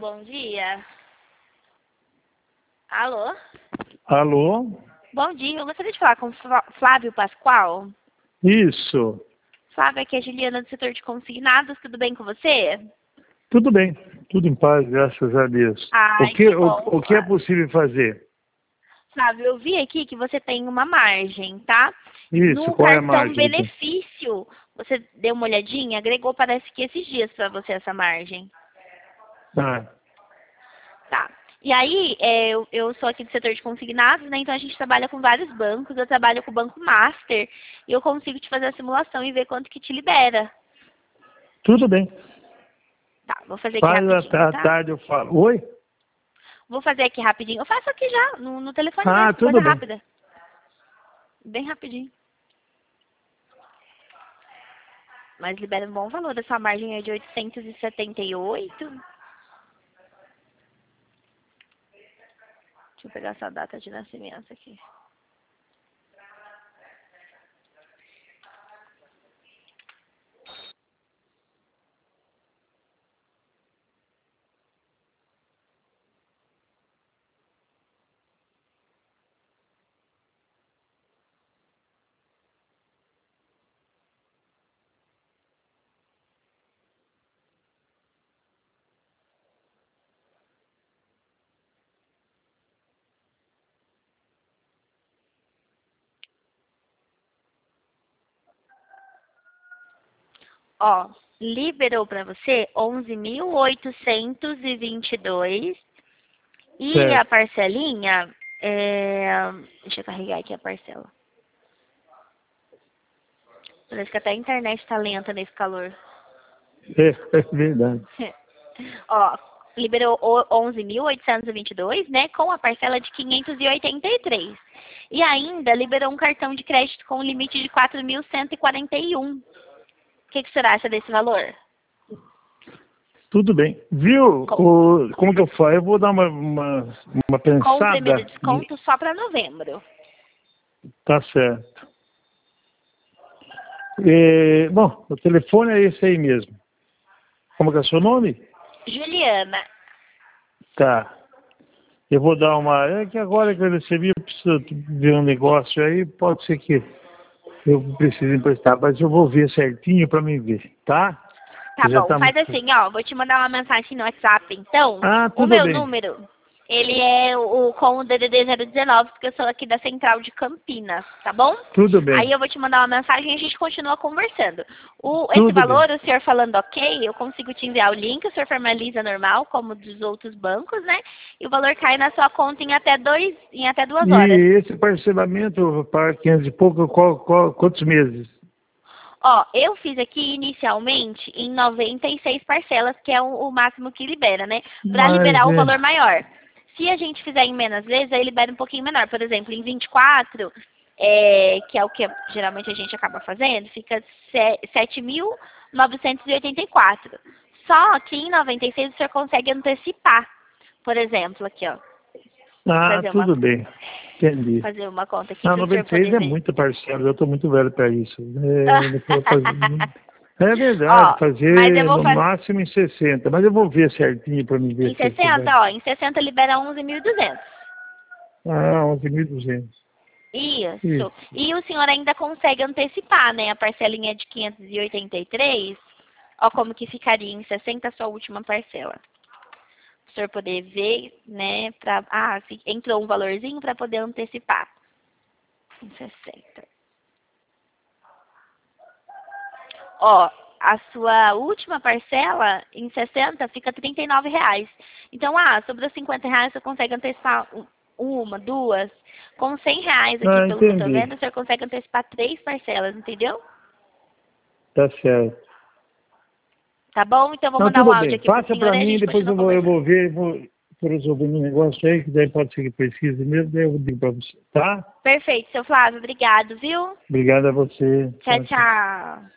bom dia. Alô? Alô? Bom dia, eu gostaria de falar com o Flávio Pascoal. Isso. Flávio, aqui é a Juliana do setor de consignados, tudo bem com você? Tudo bem, tudo em paz, graças a Deus. Ai, O que, que bom, o que é possível fazer? Flávio, eu vi aqui que você tem uma margem, tá? Isso, No qual é a cartão margem? benefício, você deu uma olhadinha, agregou parece que esses dias para você essa margem. Ah, Tá. E aí, eu sou aqui do setor de consignados, né? Então a gente trabalha com vários bancos, eu trabalho com o Banco Master e eu consigo te fazer a simulação e ver quanto que te libera. tudo bem. Tá, vou fazer aqui Faz rapidinho, à tá? tarde eu falo. Oi? Vou fazer aqui rapidinho. Eu faço aqui já, no telefone Ah, mesmo, coisa tudo bem. rápida. Bem rapidinho. Mas libera um bom valor. A sua margem é de 878. Deixa eu pegar essa data de nascimento aqui. Ó, liberou para você 11.822 e a Certo. parcelinha deixa eu carregar aqui a parcela. Parece que até a internet está lenta nesse calor. É verdade. Ó, liberou 11.822, né, com a parcela de 583. E ainda liberou um cartão de crédito com limite de 4.141. O que você acha desse valor? Tudo bem. Viu? Com, Como que eu faço? Eu vou dar uma com o primeiro pensada. desconto só para novembro. Tá certo. Bom, o telefone é esse aí mesmo. Como que é o seu nome? Juliana. Tá. Eu vou dar uma. É que agora que eu recebi, eu preciso ver um negócio aí, pode ser que eu precise emprestar, mas eu vou ver certinho para me ver, tá? Tá Já bom, tá faz muito. assim, ó, vou te mandar uma mensagem no WhatsApp, então. Ah, O tudo meu bem. número, ele é com o DDD 019, porque eu sou aqui da Central de Campinas, tá bom? Tudo Aí bem. eu vou te mandar uma mensagem e a gente continua conversando. Esse Tudo bem. valor, o senhor falando ok, eu consigo te enviar o link, o senhor formaliza normal, como dos outros bancos, né? E o valor cai na sua conta em até 2 horas. E esse parcelamento para 500 e pouco, quantos meses? Ó, eu fiz aqui inicialmente em 96 parcelas, que é o máximo que libera, né? Para Mas liberar o valor maior. Se a gente fizer em menos vezes, aí libera um pouquinho menor. Por exemplo, em 24, que é o que geralmente a gente acaba fazendo, fica 7.984. Só que em 96 o senhor consegue antecipar. Por exemplo, aqui, ó. Fazer uma, tudo bem. Entendi. fazer uma conta aqui Ah, para o senhor 96 poder é ver. muita parcela, eu estou muito velho para isso. É verdade, Ó, mas eu fazer vou no fazer. máximo em 60, mas eu vou ver certinho para me ver Em se isso vai. 60, ó, em 60 libera 11.200. Ah, 11.200. Isso. Isso. E o senhor ainda consegue antecipar, né? A parcelinha de 583. Ó, como que ficaria em 60 a sua última parcela. Para o senhor poder ver, né? Entrou um valorzinho para poder antecipar. Em 60. Ó, a sua última parcela em 60 fica R$ 39. Então, sobrou R$ 50, você consegue antecipar uma, duas. Com R$ 100 aqui, Ah, pelo que eu tô entendi. vendo, o senhor consegue antecipar 3 parcelas, entendeu? Tá certo. Tá bom? Então, eu vou Não, mandar um tudo áudio bem. aqui pro Passa senhor para e a mim, gente depois continua eu conversando. vou ver, vou resolver um negócio aí, que daí pode ser que precise mesmo, daí eu digo para você, tá? Perfeito, seu Flávio. Obrigado, viu? Obrigado a você. Tchau, Tchau, tchau. tchau.